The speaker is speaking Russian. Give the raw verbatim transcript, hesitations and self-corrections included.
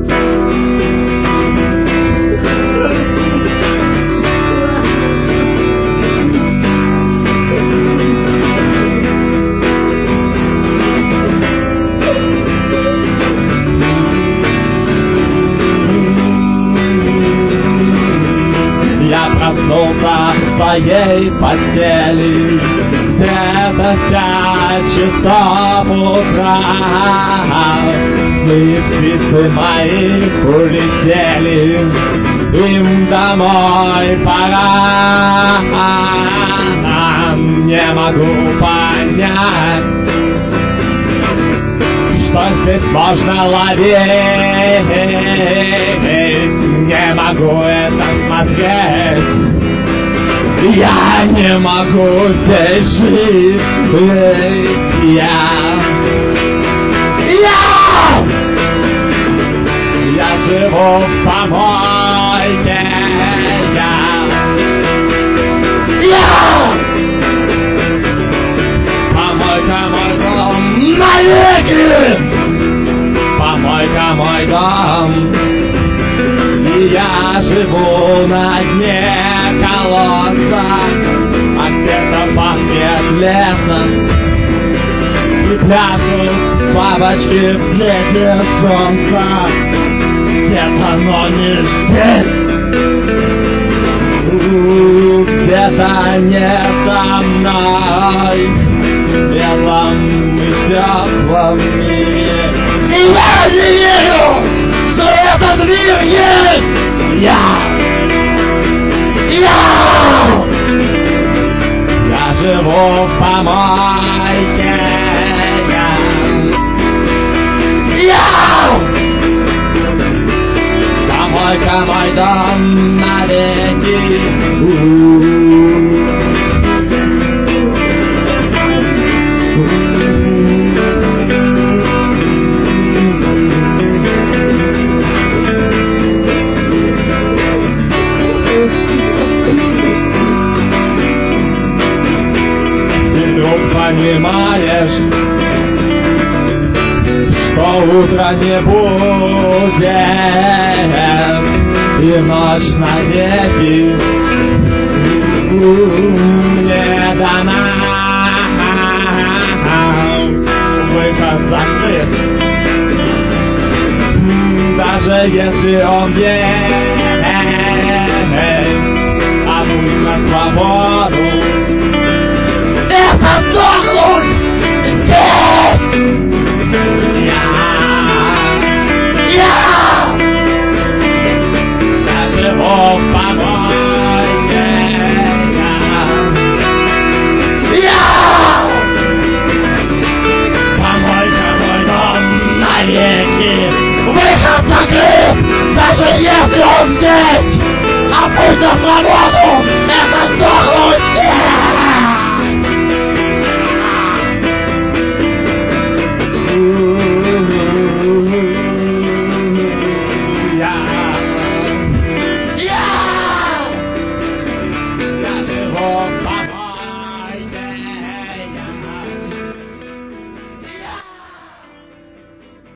Проснулся в своей постели где-то пять часов утра. Сны птицы мои улетели, им домой пора. Не могу понять, что здесь можно ловить. Не могу это смотреть. Я не могу здесь жить. Я Я Я живу в помойке. Я Я Помойка мой дом навеки. Помойка мой дом. И я живу на дне колодца, а где-то пахнет лесом, и пляшут бабочки в свете солнца. Где-то, но не здесь, где-то не со мной, в белом и теплом мире. И я не верю, что этот мир есть. Я Я Я живу в помойке. Я Я Помойка мой дом навеки. Понимаешь, что утро не будет, и ночь навеки мне дана. Выход закрыт, даже если он есть, а путь на свободу. Это тоже